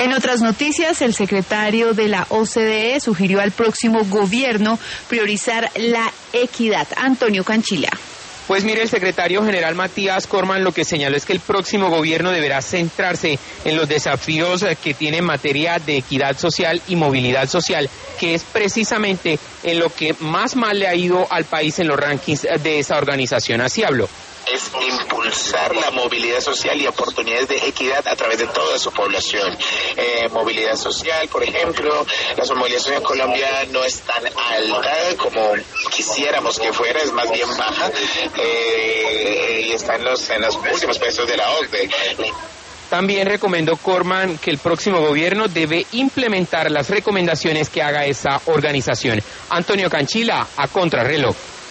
En otras noticias, el secretario de la OCDE sugirió al próximo gobierno priorizar la equidad. Antonio Canchila. Pues mire, el secretario general Matías Corman lo que señaló es que el próximo gobierno deberá centrarse en los desafíos que tiene en materia de equidad social y movilidad social, que es precisamente en lo que más mal le ha ido al país en los rankings de esa organización. Así habló. Es impulsar la movilidad social y oportunidades de equidad a través de toda su población. Movilidad social, por ejemplo, la movilidad social en Colombia no es tan alta como quisiéramos que fuera, es más bien baja, y está en los últimos puestos de la OCDE. También recomendó Corman que el próximo gobierno debe implementar las recomendaciones que haga esa organización. Antonio Canchila, a Contrarreloj.